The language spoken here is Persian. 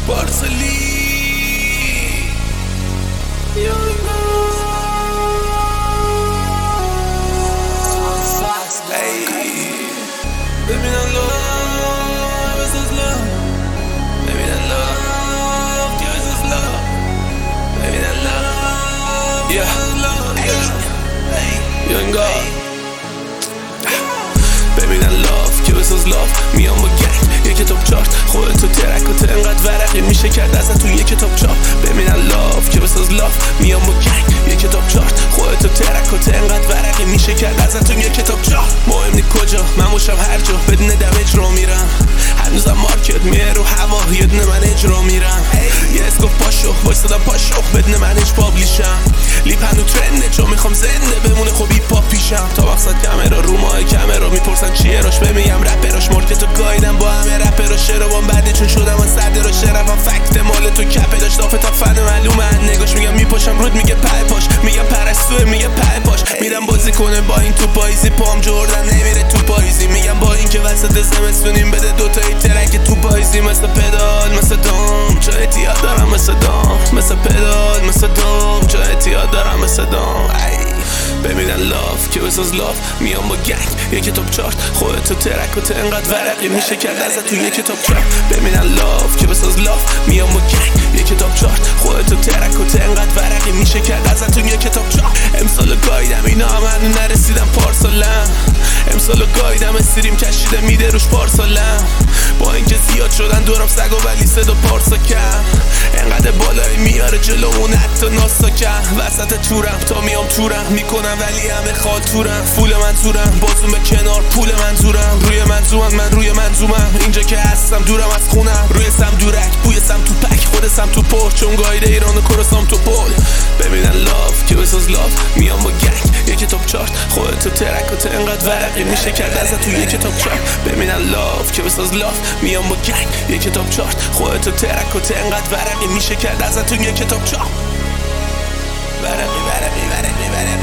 پارسالی ببینن love is love ببینن love is love ببینن love is love یونگا ببینن لاف که بساز لاف میام با گنگ یک کتاب چارت خودتو ترکات انقدر ورقی میشه کرد ازت تو یک کتاب چاپ ببینن لاف که بساز لاف میام با گنگ یک کتاب چارت خودتو ترکات انقدر ورقی میشه کرد ازت تو یک کتاب چاپ مهم نی کجا من باشم هر جا بدون دم اجرا میرم هنوزم مارکت میه رو هوا یه دونه من اجرا میرم یه اسکوف پاشو وایسادم پاشو بدون من اج پابلیشم لیپ هنو ترنده چون میخوام زنده بمونه خب هیپ هاپ پیشم تا مقصد کامرا رو ماه کامرا میپرسن چیه راش بمیگم رپراش مارکتو گایدم با همه رپراش شروام بعد چون شدم من صد راش شرفم فکت مال تو کپه داشت دافتا فن معلومه نگاش میگم میپاشم رود میگه پای پاش میگم پرستوه میگه پای پاش میرم بازی کنه با این تو پاییزی پام جردن نمیره تو پاییزی میگم با این که وسط زمستونیم بده دوتایی ترک تو پاییزی مثل پدال مثل دام جای احتیاط دارم مثل دام مثل پدال مثل دام جای احتیاط دارم مثل دام ببینن لاف که بساز لاف میام با گنگ یک کتاب چارت خودتو ترکات انقدر ورقی میشه کرد ازت تو یک کتاب چارت ببینن لاف که بساز لاف میام با گنگ یک کتاب چارت خودتو ترکات انقدر ورقی میشه کرد ازت تو یک کتاب چارت امسالو گایدم اینا هم نرسیدم پارسالم امسالو گایدم استریم کشیده میده روش پارسالم با اینکه زیاد شدن دورم سگا ولی صدا پارسا کم انقدر بالایی میاره جلومون حتی ناسا کم وسط تورم تا میام تورم میکنم ولی همه خاطورم فول منظورم بازوم به کنار پول منظورم روی منظومم من روی منظومم اینجا که هستم دورم از خونم روی سم دورک بوی سم تو پک خود سم تو پر چون گایده ایران و کرسام تو پل ببینن لاف که بساز لاف میام با گنگ یک کتاب چارت خودتو ترکات انقدر ورقی میشه کرد ازت تو یک کتاب چارت ببینن لاف که بساز لاف میام با گنگ یک کتاب چارت خودتو ترکات انقدر ورقی میشه کرد ازت تو یک کتاب چارت ورقی